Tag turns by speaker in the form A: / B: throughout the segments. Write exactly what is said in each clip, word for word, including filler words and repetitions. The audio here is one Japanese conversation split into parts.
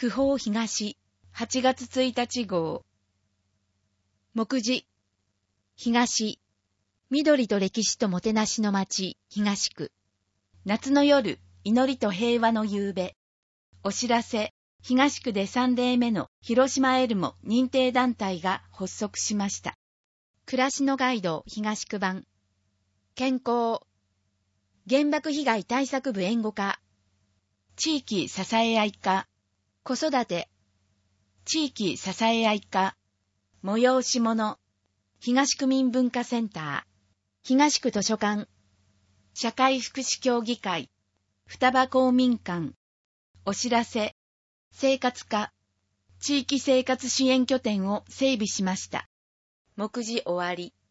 A: 九宝東、はちがつついたち号。目次。東。緑と歴史ともてなしの町、東区。夏の夜、祈りと平和の夕べ。お知らせ。東区でさんれいめの広島エルモ認定団体が発足しました。暮らしのガイド東区版。健康。原爆被害対策部援護課。地域支え合い課。子育て。地域支え合い課。催し物。東区民文化センター。東区図書館。社会福祉協議会。双葉公民館。お知らせ。生活課。地域生活支援拠点を整備しました。目次終わり。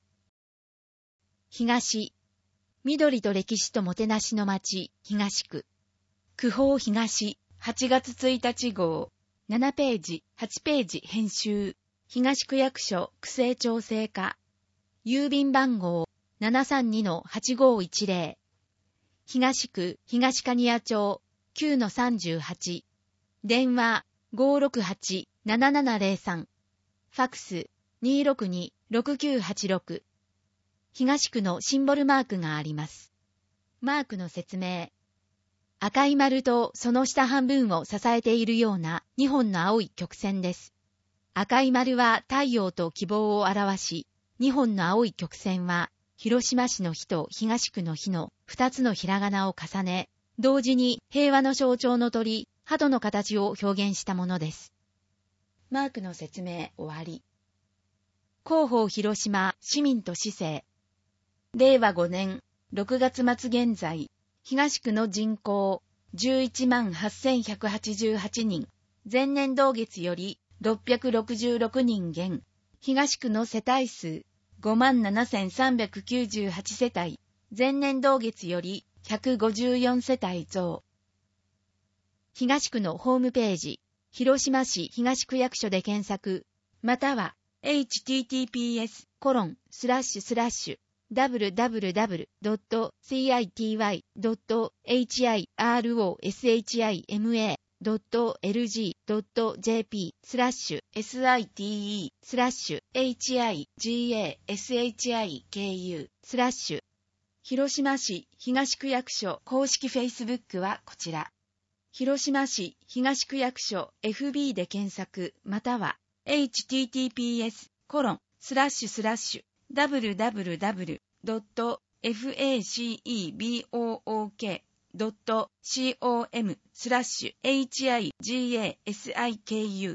A: 東。緑と歴史ともてなしの町、東区。九宝東、はちがつついたち号。ななページ、はちページ編集。東区役所区政調整課。郵便番号 ななさんにのはちごいちぜろ。東区東蟹谷町 きゅうのさんじゅうはち。電話 ごーろくはちななななぜろさん。ファクス にーろくにろくきゅうはちろく。東区のシンボルマークがあります。マークの説明。赤い丸とその下半分を支えているようなにほんの青い曲線です。赤い丸は太陽と希望を表し、にほんの青い曲線は広島市の日と東区の日のふたつのひらがなを重ね、同時に平和の象徴の鳥、鳩の形を表現したものです。マークの説明終わり。広報広島市民と市政。れいわごねんろくがつまつ現在、東区の人口 じゅういちまんはっせんひゃくはちじゅうはちにん、前年同月よりろっぴゃくろくじゅうろくにん減、東区の世帯数 ごまんななせんさんびゃくきゅうじゅうはち 世帯、前年同月よりひゃくごじゅうよん世帯増。東区のホームページ、広島市東区役所で検索、または エイチティーティーピーエスコロンスラッシュスラッシュダブリュダブリュダブリュドットシティドットヒロシマドットエルジードットジェーピースラッシュエスアイティーイースラッシュエイチアイジーエーエスエイチアイケーユースラッシュ広島市東区役所公式フェイスブックはこちら。広島市東区役所 エフビー で検索または エイチティーティーピーエスコロンスラッシュスラッシュダブリュダブリュダブリュドットフェイスブックドットコムスラッシュエイチアイジーエーエスアイケーユー。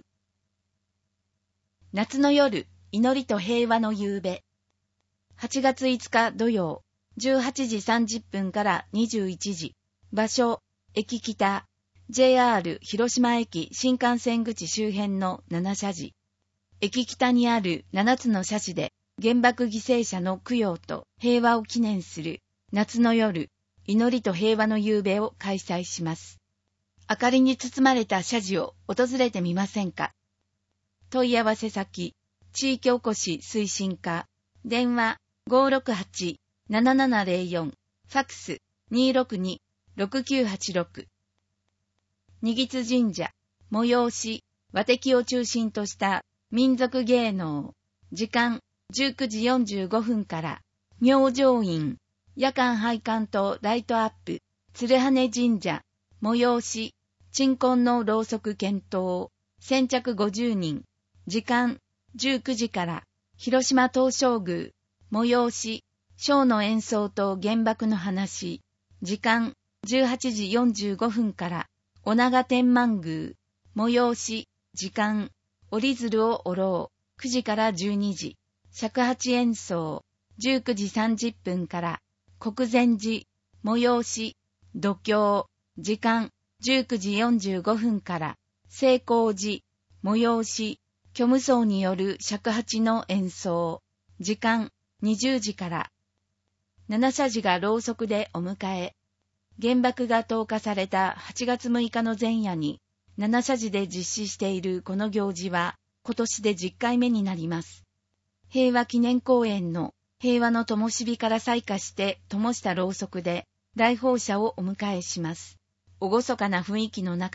A: 夏の夜、祈りと平和の夕べ。はちがついつか土曜、じゅうはちじさんじゅっぷんからにじゅういちじ。場所、駅北、ジェイアール 広島駅新幹線口周辺のななしゃじ。駅北にあるななつの社寺で原爆犠牲者の供養と平和を記念する夏の夜、祈りと平和の夕べを開催します。明かりに包まれた社寺を訪れてみませんか？問い合わせ先、地域おこし推進課、電話 ごーろくはちななななぜろよん、ファクス にーろくにろくきゅうはちろく。二木津神社、催し、和敵を中心とした民族芸能。時間じゅうくじよんじゅうごふんから、明星院、夜間拝観とライトアップ、鶴羽神社、催し、鎮魂のろうそく点灯、先着ごじゅうにん、時間じゅうくじから、広島東照宮、催し、笙の演奏と原爆の話、時間じゅうはちじよんじゅうごふんから、お長天満宮、催し、時間、折り鶴を折ろう、くじからじゅうにじ、尺八演奏、じゅうくじさんじゅっぷんから、国前寺、催し、度胸、時間じゅうくじよんじゅうごふんから、聖光寺、催し、虚無僧による尺八の演奏、時間にじゅうじから、七社寺がろうそくでお迎え、原爆が投下されたはちがつむいかの前夜に、七社寺で実施しているこの行事は、今年でじゅっかいめになります。平和記念公園の平和の灯火から採火して灯したろうそくで来訪者をお迎えします。厳かな雰囲気の中で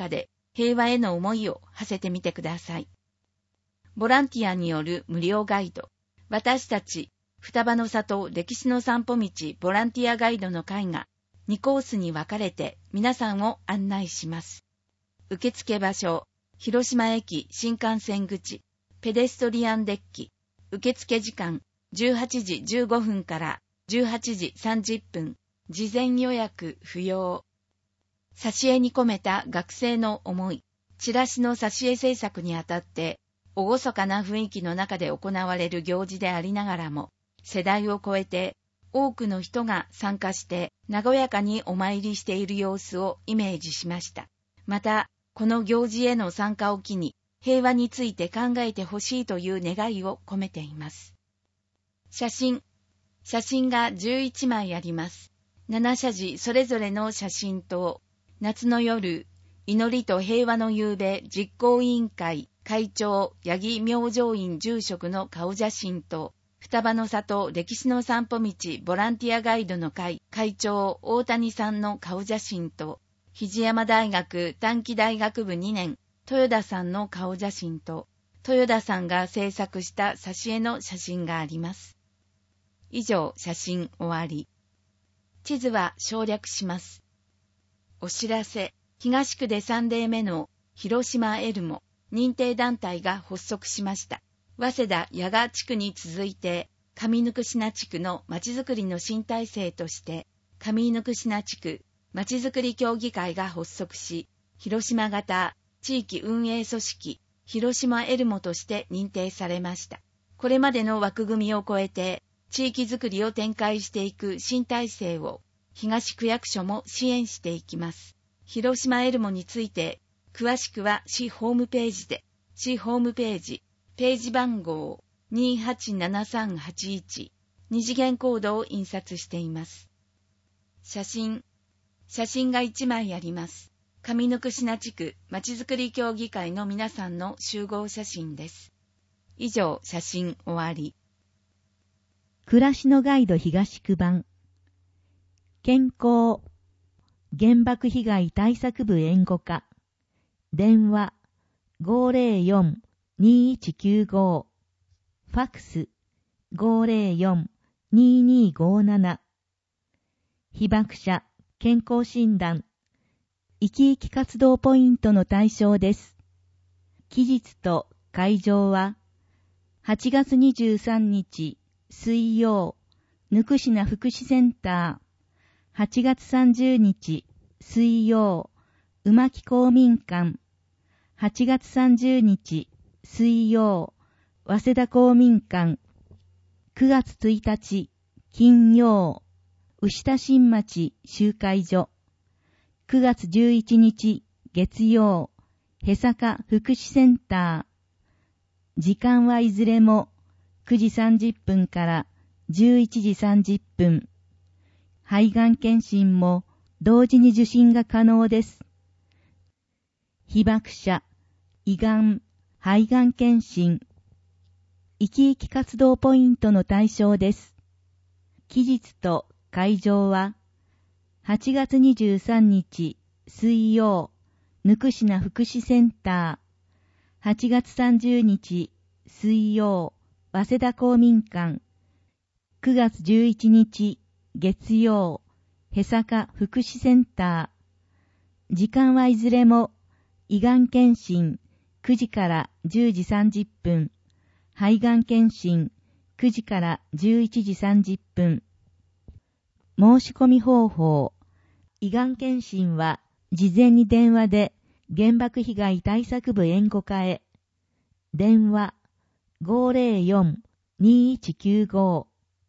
A: 平和への思いを馳せてみてください。ボランティアによる無料ガイド、私たち、双葉の里歴史の散歩道ボランティアガイドの会がにコースに分かれて皆さんを案内します。受付場所、広島駅新幹線口、ペデストリアンデッキ、受付時間じゅうはちじじゅうごふんからじゅうはちじさんじゅっぷん、事前予約不要。挿絵に込めた学生の思い、チラシの挿絵制作にあたって、厳かな雰囲気の中で行われる行事でありながらも、世代を超えて多くの人が参加して和やかにお参りしている様子をイメージしました。また、この行事への参加を機に、平和について考えてほしいという願いを込めています。写真。写真がじゅういちまいあります。なな社寺それぞれの写真と、夏の夜、祈りと平和の夕べ実行委員会会長八木明星院住職の顔写真と、双葉の里歴史の散歩道ボランティアガイドの会会長大谷さんの顔写真と、肘山大学短期大学部にねん豊田さんの顔写真と、豊田さんが制作した挿絵の写真があります。以上、写真終わり。地図は省略します。お知らせ、東区でさん例目の広島エルモ認定団体が発足しました。早稲田八賀地区に続いて、上ぬくしな地区のまちづくりの新体制として、上ぬくしな地区まちづくり協議会が発足し、広島型地域運営組織広島エルモとして認定されました。これまでの枠組みを超えて、地域づくりを展開していく新体制を、東区役所も支援していきます。広島エルモについて、詳しくは市ホームページで、市ホームページ、ページ番号 にーはちななさんはちいち、二次元コードを印刷しています。写真。写真がいちまいあります。上ぬくしな地区まちづくり協議会の皆さんの集合写真です。以上、写真終わり。
B: 暮らしのガイド東区版。健康。原爆被害対策部援護課。電話 ごゼロよん にいちきゅうご。ファクス ごゼロよん にーにーごーなな。被爆者健康診断。生き生き活動ポイントの対象です。期日と会場は、はちがつにじゅうさんにち水曜、ぬくしな福祉センター。はちがつさんじゅうにち水曜、うまき公民館。はちがつさんじゅうにち水曜、早稲田公民館。くがつついたち金曜、牛田新町集会所。くがつじゅういちにち月曜、へさか福祉センター。時間はいずれもくじさんじゅっぷんからじゅういちじさんじゅっぷん。肺がん検診も同時に受診が可能です。被爆者、胃がん、肺がん検診。生き生き活動ポイントの対象です。期日と会場は、はちがつにじゅうさんにち水曜、ぬくしな福祉センター。はちがつさんじゅうにち水曜、早稲田公民館。くがつじゅういちにち月曜、へさか福祉センター。時間はいずれも胃がん検診くじからじゅうじさんじゅっぷん、肺がん検診くじからじゅういちじさんじゅっぷん。申し込み方法。胃がん検診は事前に電話で原爆被害対策部援護課へ。電話 ごゼロよん にいちきゅうご。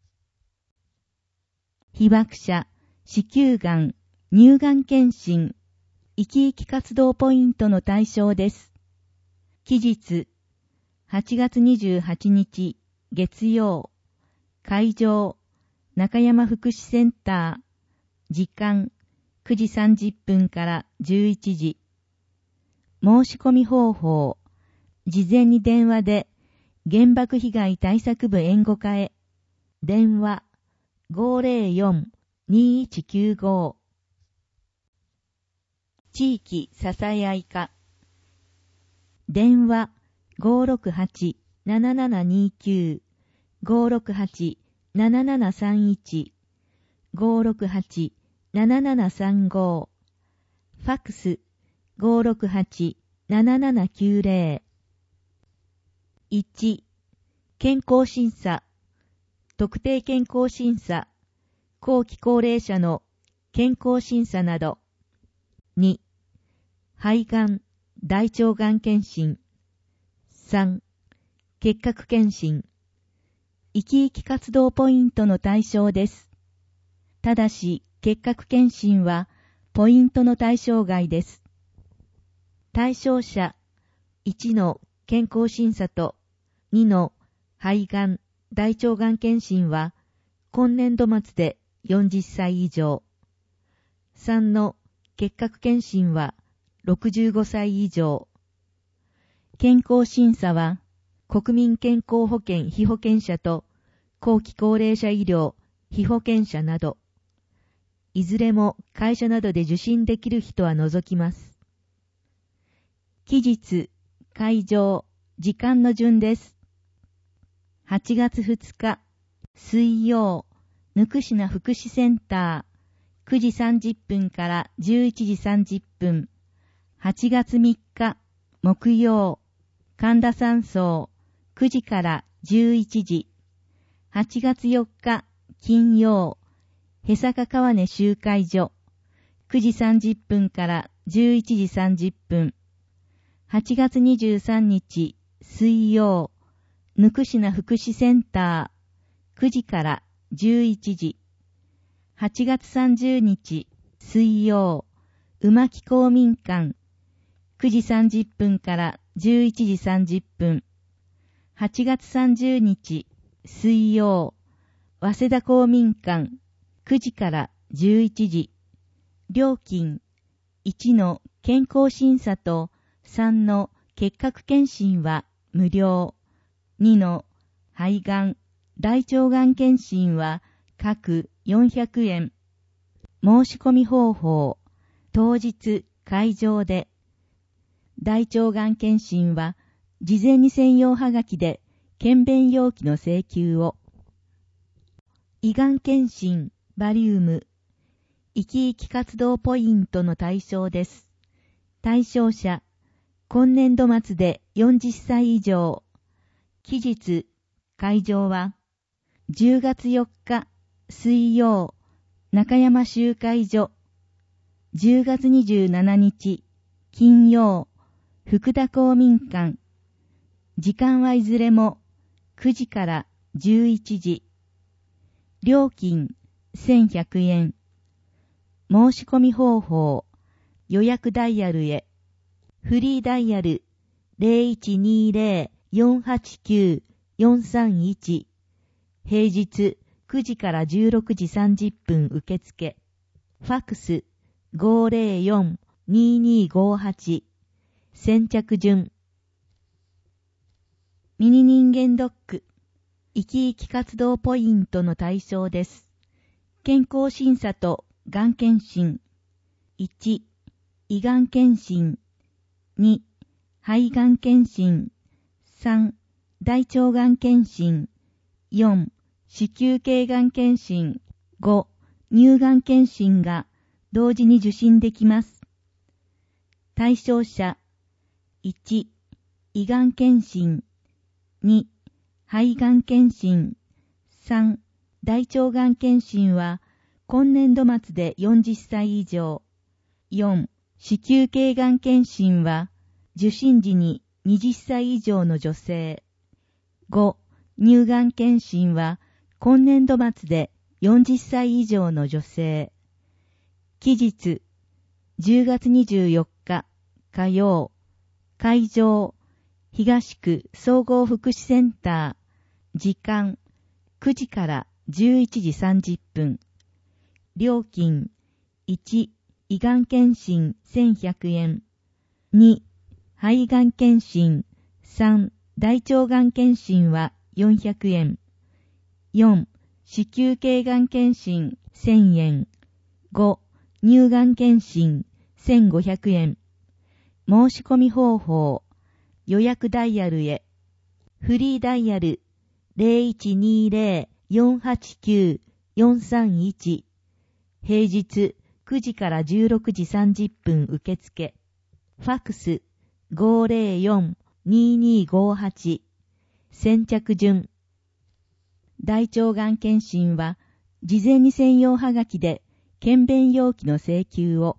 B: 被爆者、子宮がん、乳がん検診、生き生き活動ポイントの対象です。期日、はちがつにじゅうはちにち月曜、会場、中山福祉センター、時間、くじさんじゅっぷんからじゅういちじ。申し込み方法、事前に電話で原爆被害対策部援護課へ。電話 ごゼロよん にいちきゅうご。地域支え合い課。 電話 ごーろくはち ななななにきゅう ごーろくはち ななななさんいち ごーろくはち ななななさんご ファックス ごーろくはち ななななきゅうゼロ いち. 健康審査特定健康審査後期高齢者の健康審査など。に. 肺がん、大腸がん検診。さん. 結核検診。生き生き活動ポイントの対象です。ただし、結核検診はポイントの対象外です。対象者いちの健康審査とにの肺がん、大腸がん検診は今年度末でよんじゅっさい以上。さんの結核検診はろくじゅうごさい以上。健康審査は国民健康保険被保険者と後期高齢者医療被保険者など、いずれも会社などで受診できる人は除きます。期日、会場、時間の順です。はちがつふつか、水曜、ぬくしな福祉センター、くじさんじゅっぷんからじゅういちじさんじゅっぷん。はちがつみっか、木曜、神田山荘、くじからじゅういちじ。はちがつよっか、金曜、へさか川根集会所、くじさんじゅっぷんからじゅういちじさんじゅっぷん。はちがつにじゅうさんにち、水曜、ぬくしな福祉センター、くじからじゅういちじ。はちがつさんじゅうにち、水曜、うまき公民館、くじさんじゅっぷんからじゅういちじさんじゅっぷん。はちがつさんじゅうにち、水曜、早稲田公民館、くじからじゅういちじ。料金、いちの健康審査とさんの結核検診は無料。にの肺がん、大腸がん検診は各よんひゃくえん。申し込み方法、当日会場で。大腸がん検診は事前に専用はがきで検便要記の請求を。胃がん検診、バリウム、生き生き活動ポイントの対象です。対象者、今年度末でよんじゅっさい以上。期日、会場は、じゅうがつよっか、水曜、中山集会所。じゅうがつにじゅうしちにち、金曜、福田公民館。時間はいずれもくじからじゅういちじ。料金せんひゃくえん。申し込み方法、予約ダイヤルへ。フリーダイヤル ゼロいちにゼロ よんはちきゅう よんさんいち。平日くじからじゅうろくじさんじゅっぷん受付。ファックス ごーぜろよん にーにーごーはち。先着順。ミニ人間ドック。生き生き活動ポイントの対象です。健康審査とがん検診。いち、胃がん検診。に、肺がん検診。さん、大腸がん検診。よん、子宮頸がん検診。ご、乳がん検診が同時に受診できます。対象者、いち、胃がん検診。に、肺がん検診。さん、大腸がん検診は今年度末でよんじゅっさい以上。よん、子宮頸がん検診は受診時にはたち以上の女性。ご、乳がん検診は今年度末でよんじゅっさい以上の女性。期日、じゅうがつにじゅうよっか火曜。会場、東区総合福祉センター。時間、くじからじゅういちじさんじゅっぷん。料金、いち、胃がん検診せんひゃくえん。に、肺がん検診。さん、大腸がん検診はよんひゃくえん。よん、子宮頸がん検診せんえん。ご、乳がん検診せんごひゃくえん。申し込み方法、 予約ダイヤルへ。フリーダイヤル ゼロいちにゼロ よんはちきゅう よんさんいち。平日くじからじゅうろくじさんじゅっぷん受付。ファクス ごーぜろよん にーにーごーはち。先着順。大腸がん検診は、事前に専用はがきで、検便要記の請求を。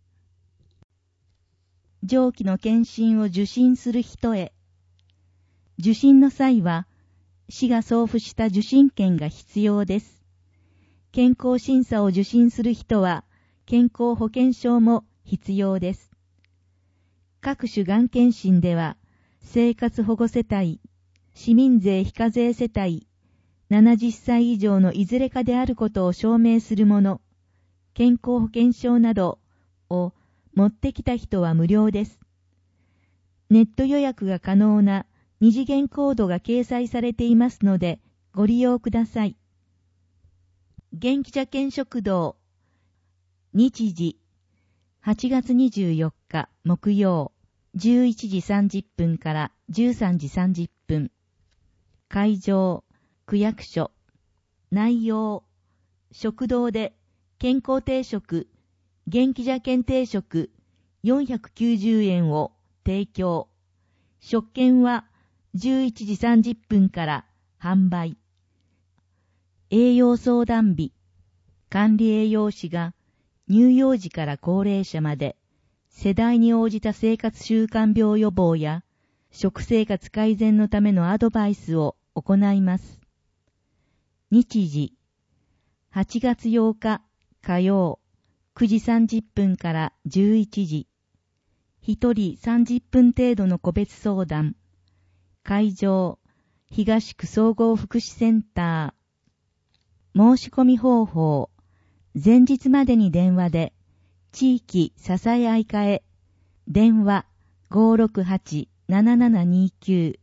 B: 上記の検診を受診する人へ。受診の際は、市が送付した受診券が必要です。健康審査を受診する人は、健康保険証も必要です。各種がん検診では、生活保護世帯、市民税非課税世帯、ななじゅっさい以上のいずれかであることを証明するもの、健康保険証などを持ってきた人は無料です。ネット予約が可能な二次元コードが掲載されていますので、ご利用ください。元気茶券食堂、日時、はちがつにじゅうよっか木曜、じゅういちじさんじゅっぷんからじゅうさんじさんじゅっぷん。会場、区役所。内容、食堂で健康定食、元気茶券定食よんひゃくきゅうじゅうえんを提供。食券はじゅういちじさんじゅっぷんから販売。栄養相談日。管理栄養士が乳幼児から高齢者まで世代に応じた生活習慣病予防や食生活改善のためのアドバイスを行います。日時、はちがつようか火曜、くじさんじゅっぷんからじゅういちじ。一人さんじゅっぷん程度の個別相談。会場、東区総合福祉センター。申し込み方法、前日までに電話で、地域支え合い課へ、電話 ごーろくはち ななななにきゅう。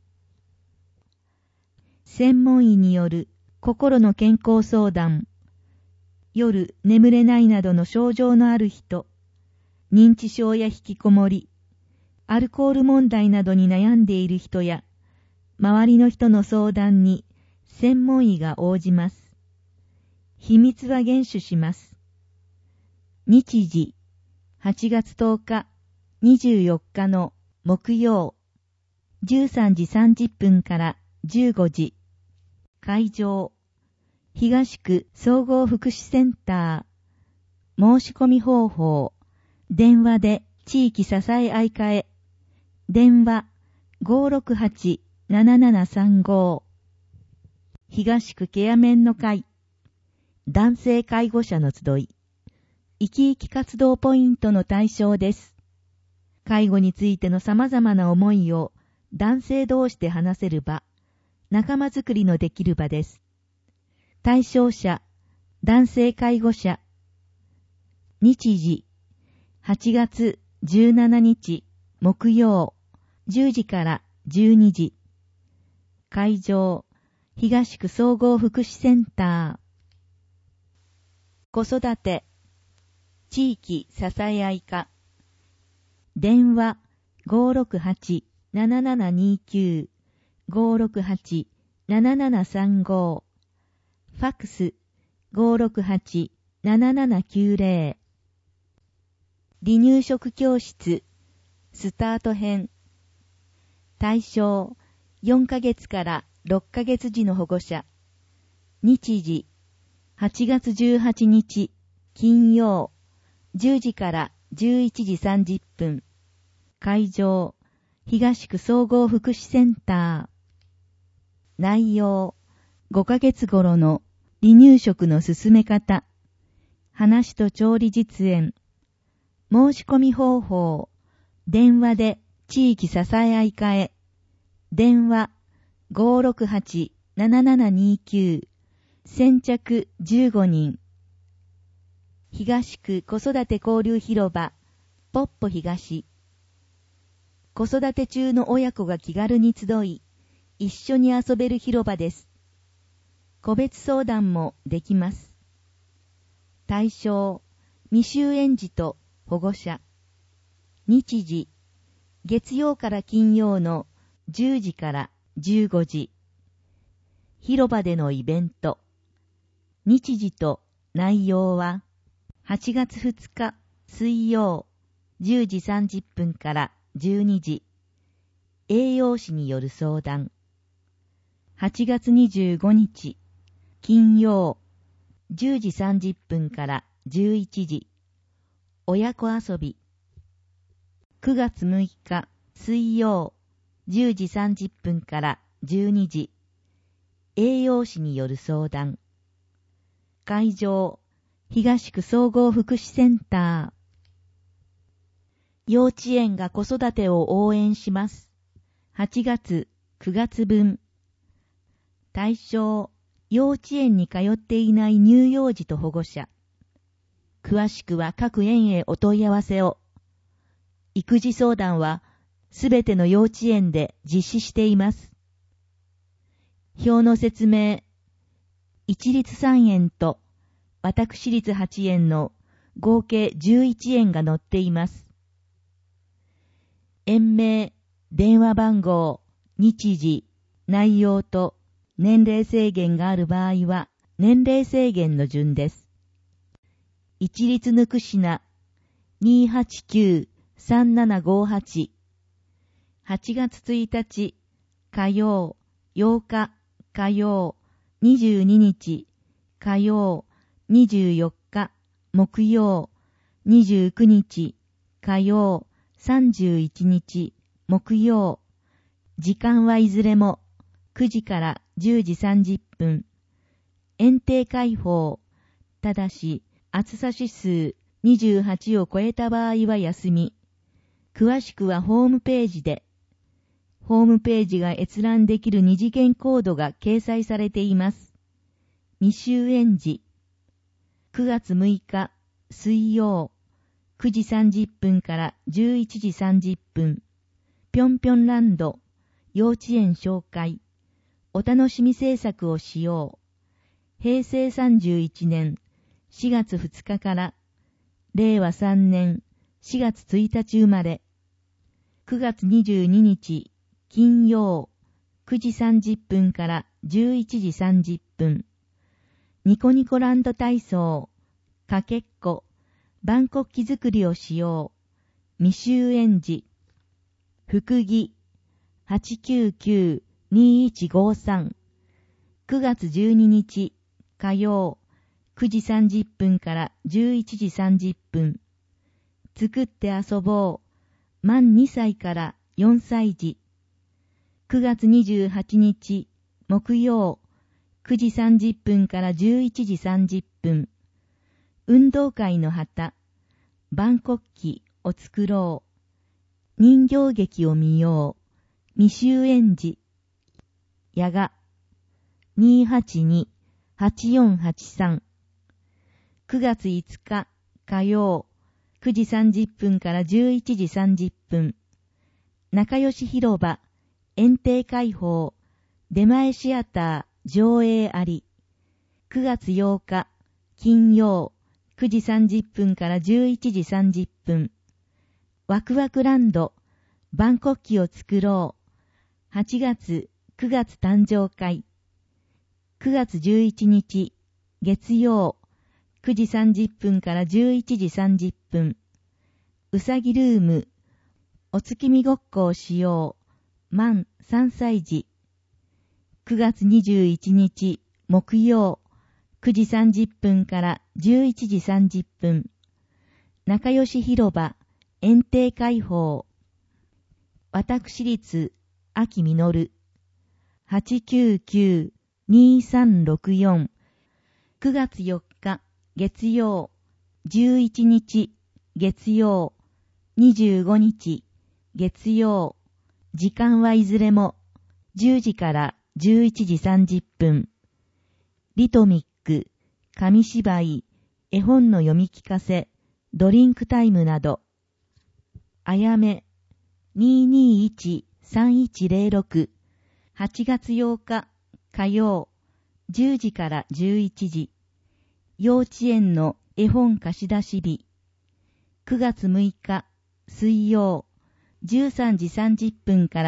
B: 専門医による心の健康相談。夜眠れないなどの症状のある人、認知症や引きこもり、アルコール問題などに悩んでいる人や、周りの人の相談に専門医が応じます。秘密は厳守します。日時、はちがつとおか、にじゅうよっかの木曜、じゅうさんじさんじゅっぷんからじゅうごじ。会場、東区総合福祉センター。申し込み方法、電話で地域支え合い課へ、電話 ごーろくはち ななななさんご。東区ケアメンの会、男性介護者の集い、生き生き活動ポイントの対象です。介護についての様々な思いを男性同士で話せる場、仲間づくりのできる場です。対象者、男性介護者。日時、はちがつじゅうしちにち木曜、じゅうじからじゅうにじ。会場、東区総合福祉センター。子育て、地域支え合い課。電話 ごーろくはち ななななにきゅう ごーろくはち ななななさんご。ファックス ごーろくはち ななななきゅうぜろ。離乳食教室スタート編。対象よんかげつからろっかげつ児の保護者。日時はちがつじゅうはちにち金曜、じゅうじからじゅういちじさんじゅっぷん。会場、東区総合福祉センター。内容、ごかげつ頃の離乳食の進め方。話と調理実演。申し込み方法、電話で地域支え合い課へ。電話 ごーろくはち ななななにきゅう。先着じゅうごにん。東区子育て交流広場、ポッポ東。子育て中の親子が気軽に集い、一緒に遊べる広場です。個別相談もできます。対象、未就園児と保護者。日時、月曜から金曜のじゅうじからじゅうごじ。広場でのイベント。日時と内容は、はちがつふつか水曜じゅうじさんじゅっぷんからじゅうにじ。栄養士による相談。はちがつにじゅうごにち金曜じゅうじさんじゅっぷんからじゅういちじ。親子遊び。くがつむいか水曜じゅうじさんじゅっぷんからじゅうにじ。栄養士による相談。会場、東区総合福祉センター。幼稚園が子育てを応援します。はちがつ、くがつぶん。対象、幼稚園に通っていない乳幼児と保護者。詳しくは各園へお問い合わせを。育児相談はすべての幼稚園で実施しています。表の説明。一律さんえんと私立はちえんの合計じゅういちえんが載っています。園名、電話番号、日時、内容と年齢制限がある場合は年齢制限の順です。一律ぬくしな にーはちきゅうさんななごはち。はちがつついたち火曜、ようか火曜、にじゅうににち火曜、にじゅうよっか木曜、にじゅうくにち火曜、さんじゅういちにち木曜。時間はいずれもくじからじゅうじさんじゅっぷん。園庭開放。ただし、暑さ指数にじゅうはちを超えた場合は休み。詳しくはホームページで。ホームページが閲覧できる二次元コードが掲載されています。未就園児。くがつむいか水曜くじさんじゅっぷんからじゅういちじさんじゅっぷん。ぴょんぴょんランド幼稚園紹介。お楽しみ制作をしよう。へいせいさんじゅういちねんしがつふつかかられいわさんねんしがつついたち生まれ。くがつにじゅうににち金曜くじさんじゅっぷんからじゅういちじさんじゅっぷん。ニコニコランド体操。かけっこ。万国旗作りをしよう。未就園児。福木。はちきゅうきゅうにいちごさん。くがつじゅうににち火曜くじさんじゅっぷんからじゅういちじさんじゅっぷん。作って遊ぼう。満にさいからよんさい児。くがつにじゅうはちにち木曜くじさんじゅっぷんからじゅういちじさんじゅっぷん。運動会の旗。万国旗を作ろう。人形劇を見よう。未就園児。やが。にーはちにはちよんはちさん。くがついつか火曜くじさんじゅっぷんからじゅういちじさんじゅっぷん。仲良し広場。園庭開放。出前シアター上映あり。くがつようか金曜くじさんじゅっぷんからじゅういちじさんじゅっぷん。ワクワクランド。万国旗を作ろう。はちがつくがつ誕生会。くがつじゅういちにち月曜くじさんじゅっぷんからじゅういちじさんじゅっぷん。うさぎルーム。お月見ごっこをしよう。満さんさい児。くがつにじゅういちにち木曜くじさんじゅっぷんからじゅういちじさんじゅっぷん。仲良し広場。園庭開放。私立秋みのる。はちきゅうきゅうにーさんろくよん。くがつよっか月曜じゅういちにち月曜にじゅうごにち月曜。時間はいずれもじゅうじからじゅういちじさんじゅっぷん。リトミック、紙芝居、絵本の読み聞かせ、ドリンクタイムなど。あやめ にーにーいちさんいちゼロろく。はちがつようか火曜じゅうじからじゅういちじ。幼稚園の絵本貸し出し日。くがつむいか水曜じゅうさんじさんじゅっぷんから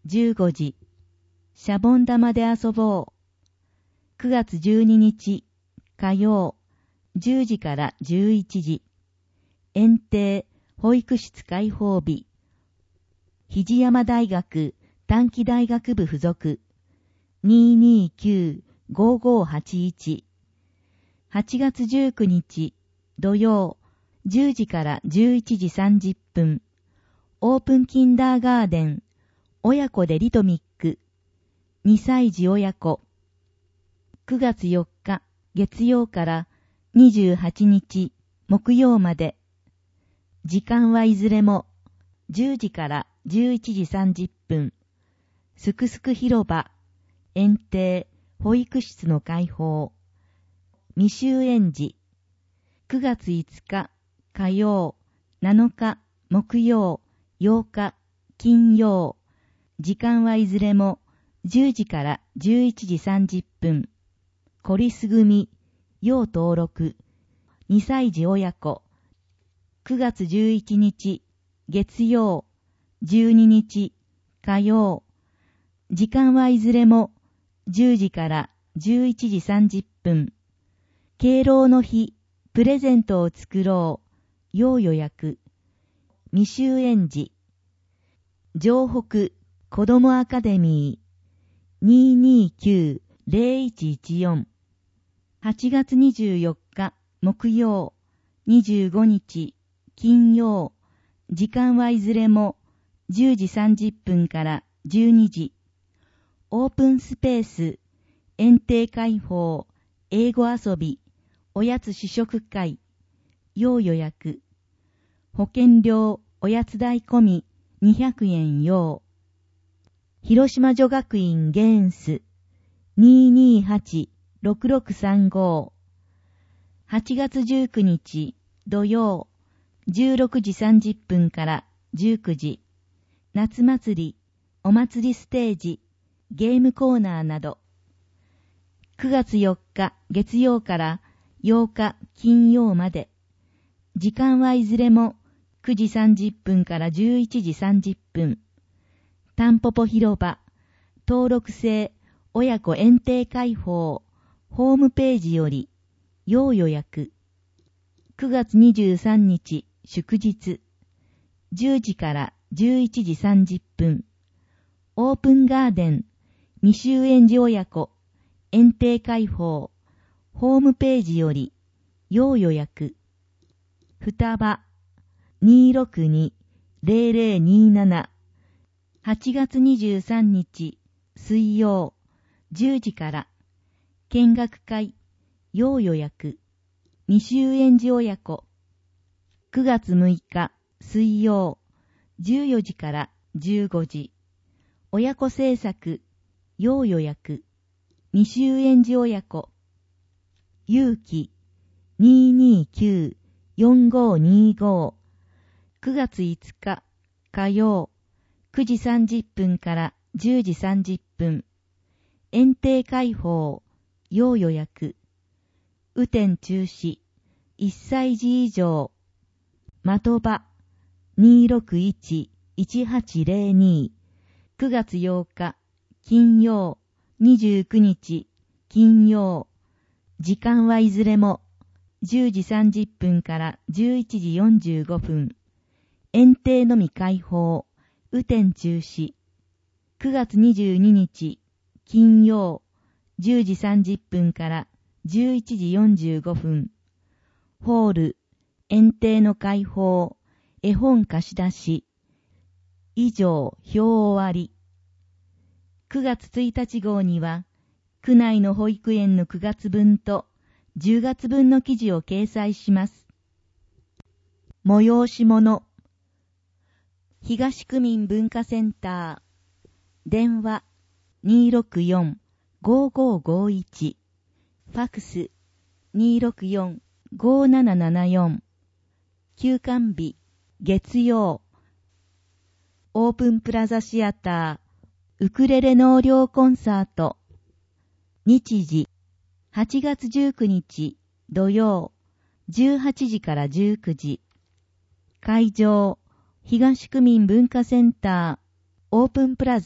B: じゅうごじ、シャボン玉で遊ぼう。くがつじゅうににち、火曜、じゅうじからじゅういちじ、園庭保育室開放日、肘山大学短期大学部附属 にーにーきゅうごーごーはちいち、はちがつじゅうくにち土曜じゅうじからじゅういちじさんじゅっぷん、オープンキンダーガーデン親子でリトミックにさい児親子、くがつよっか月曜からにじゅうはちにち木曜まで、時間はいずれもじゅうじからじゅういちじさんじゅっぷん、すくすく広場園庭保育室の開放、未就園児、くがついつか火曜、なのか木曜、ようか金曜、時間はいずれもじゅうじからじゅういちじさんじゅっぷん、こりす組要登録にさい児親子、くがつじゅういちにち月曜、じゅうににち火曜、時間はいずれもじゅうじからじゅういちじさんじゅっぷん、敬老の日プレゼントを作ろう要予約、未就園児、城北子どもアカデミー にーにーきゅうぜろいちいちよん、はちがつにじゅうよっか木曜、にじゅうごにち金曜、時間はいずれもじゅうじさんじゅっぷんからじゅうにじ、オープンスペース園庭開放英語遊びおやつ試食会要予約、保険料おやつ代込みにひゃくえん要、広島女学院ゲーンス にーにーはちろくろくさんご、はちがつじゅうくにち土曜じゅうろくじさんじゅっぷんからじゅうくじ、夏祭りお祭りステージゲームコーナーなど、くがつよっか月曜からようか金曜まで、時間はいずれもくじさんじゅっぷんからじゅういちじさんじゅっぷん、タンポポ広場登録制親子園庭開放ホームページより要予約、くがつにじゅうさんにち祝日、じゅうじからじゅういちじさんじゅっぷん、オープンガーデン未就園児親子園庭開放ホームページより要予約、双葉 にーろくにぜろぜろにーなな、はちがつにじゅうさんにち水曜じゅうじから見学会要予約、未就園児親子、くがつむいか水曜じゅうよじからじゅうごじ、親子制作要予約、未就園児親子、勇気 にーにーきゅうよんごーにーご、くがついつか火曜くじさんじゅっぷんからじゅうじさんじゅっぷん、園庭開放要予約、雨天中止いっさい児以上、的場 にーろくいちいちはちぜろに、くがつようか金曜にじゅうくにち金曜、時間はいずれもじゅうじさんじゅっぷんからじゅういちじよんじゅうごふん、園庭のみ開放雨天中止、くがつにじゅうににち金曜じゅうじさんじゅっぷんからじゅういちじよんじゅうごふん、ホール園庭の開放絵本貸し出し、以上表終わり。くがつついたち号には区内の保育園のくがつぶんとじゅうがつぶんの記事を掲載します。催し物、東区民文化センター、電話 にーろくよんごーごーごーいち、ファクス にーろくよんごーななななよん、休館日月曜、オープンプラザシアターウクレレ納涼コンサート、日時はちがつじゅうくにち土曜じゅうはちじからじゅうくじ、会場東区民文化センターオープンプラザ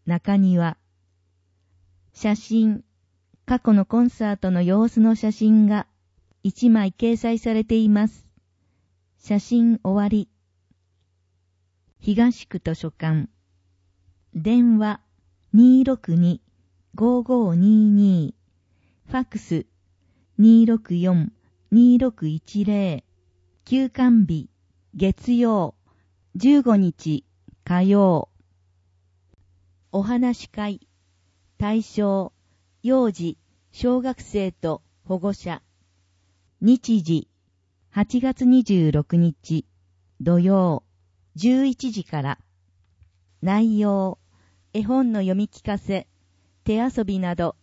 B: 中庭。写真、過去のコンサートの様子の写真がいちまい掲載されています。写真終わり。東区図書館。電話 にーろくに ごーごーにーにー。ファックス にーろくよん にーろくいちぜろ。休館日月曜じゅうごにち火曜。お話し会。対象幼児小学生と保護者。日時はちがつにじゅうろくにち土曜じゅういちじから。内容絵本の読み聞かせ、手遊びなど。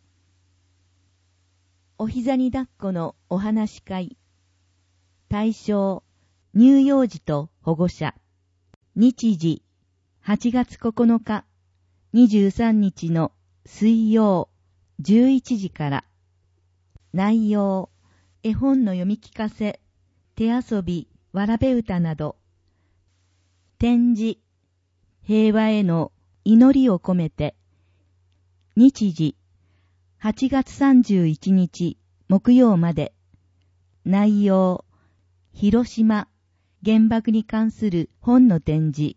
B: お膝に抱っこのお話し会。対象乳幼児と保護者。日時はちがつここのかにじゅうさんにちの水曜じゅういちじから。内容絵本の読み聞かせ、手遊び、わらべ歌など。展示平和への祈りを込めて。日時はちがつさんじゅういちにち木曜まで。内容広島原爆に関する本の展示。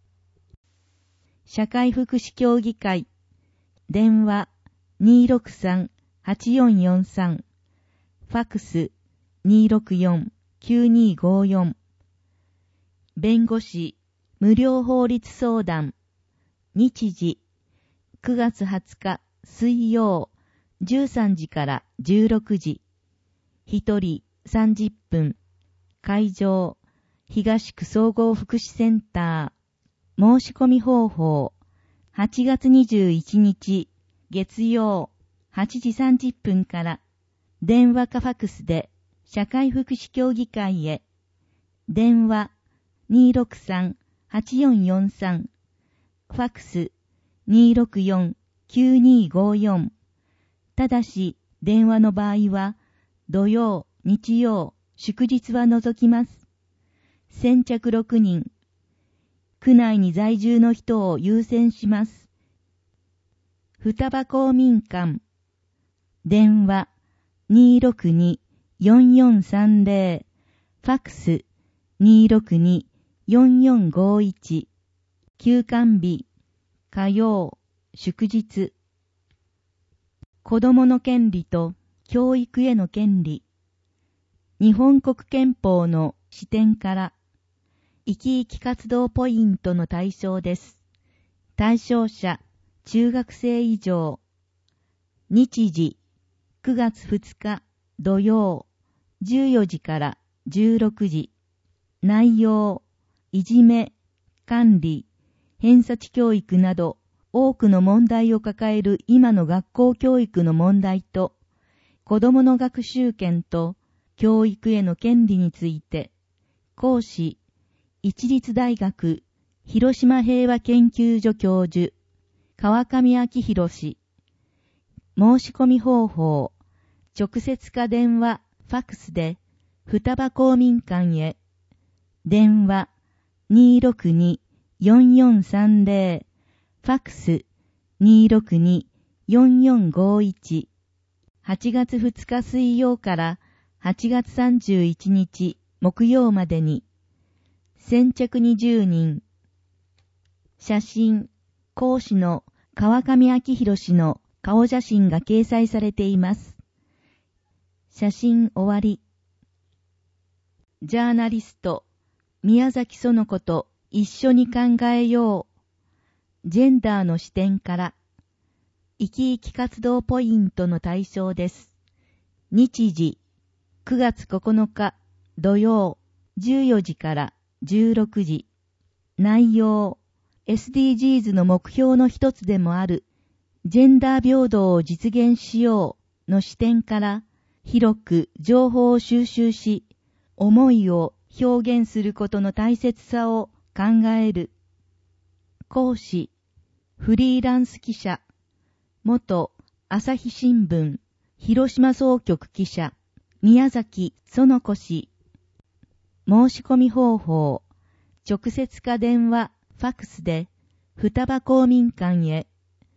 B: 社会福祉協議会。電話 にーろくさん はちよんよんさん。ファックス にーろくよん きゅうにーごーよん。弁護士無料法律相談。日時くがつはつか水曜じゅうさんじからじゅうろくじ。一人さんじゅっぷん。会場東区総合福祉センター。申し込み方法はちがつにじゅういちにち月曜はちじさんじゅっぷんから。電話かファックスで社会福祉協議会へ。電話 にーろくさん はちよんよんさん。ファックス にーろくよん きゅうにーごーよん。ただし電話の場合は土曜、日曜、祝日は除きます。先着ろくにん。区内に在住の人を優先します。双葉公民館。電話 にーろくに よんよんさんぜろ。ファックス にーろくに よんよんごーいち。休館日火曜祝日。子どもの権利と教育への権利。日本国憲法の視点から生き生き活動ポイントの対象です。対象者中学生以上。日時くがつふつか土曜じゅうよじからじゅうろくじ。内容いじめ、管理、偏差値教育など多くの問題を抱える今の学校教育の問題と子どもの学習権と教育への権利について。講師一律大学広島平和研究所教授川上明宏氏。申し込み方法直接か電話ファックスで双葉公民館へ。電話 にーろくに よんよんさんぜろ。ファックス にーろくに よんよんごーいち。はちがつふつか水曜からはちがつさんじゅういちにち木曜までに。先着にじゅうにん。写真講師の川上明宏氏の顔写真が掲載されています。写真終わり。ジャーナリスト宮崎園子と一緒に考えよう。ジェンダーの視点から生き生き活動ポイントの対象です。日時くがつここのか土曜じゅうよじからじゅうろくじ。内容 エスディージーズ の目標の一つでもあるジェンダー平等を実現しようの視点から広く情報を収集し、思いを表現することの大切さを考える。講師フリーランス記者元朝日新聞広島総局記者宮崎園子氏。申し込み方法直接か電話ファックスで双葉公民館へ。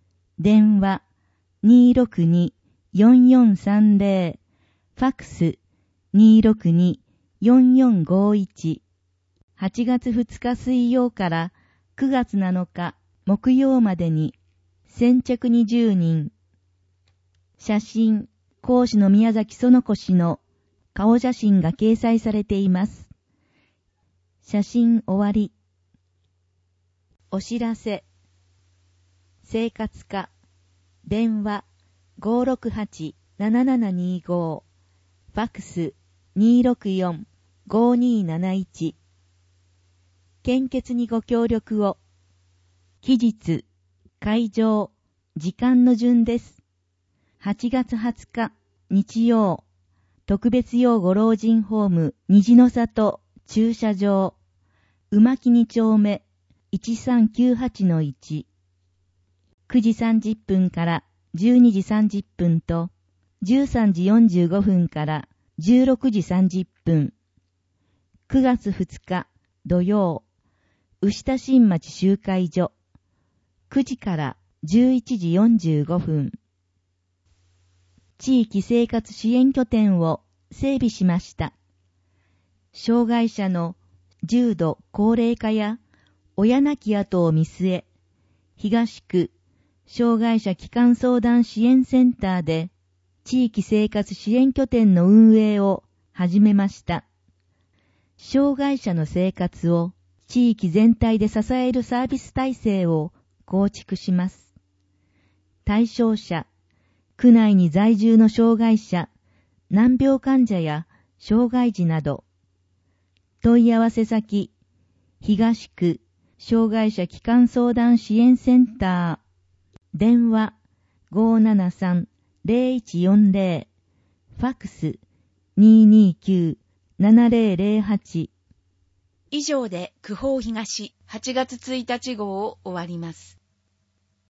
B: 電話 にーろくにーよんよんさんぜろ、ファックス にーろくにーよんよんごいち、はちがつふつか水曜からくがつなのか木曜までに先着にじゅうにん。写真、講師の宮崎園子氏の顔写真が掲載されています。写真終わり。お知らせ。生活課。電話 ごーろくはちななななにーご、ファックス にーろくよんごーにーなないち。献血にご協力を。期日、会場、時間の順です。はちがつはつか、日曜、特別養護老人ホーム、虹の里、駐車場、馬木に丁目、いちさんきゅうはちのいち。くじさんじゅっぷんからじゅうにじさんじゅっぷんと、じゅうさんじよんじゅうごふんからじゅうろくじさんじゅっぷん。くがつふつか、土曜、牛田新町集会所、くじからじゅういちじよんじゅうごふん。地域生活支援拠点を整備しました。障害者の重度高齢化や親亡き後を見据え、東区障害者基幹相談支援センターで地域生活支援拠点の運営を始めました。障害者の生活を地域全体で支えるサービス体制を構築します。対象者、区内に在住の障害者、難病患者や障害児など、問い合わせ先、東区障害者基幹相談支援センター、電話 ごーななさんぜろいちよんぜろ、ファックス にーにーきゅうななぜろぜろはち。
A: 以上で区報東はちがつついたち号を終わります。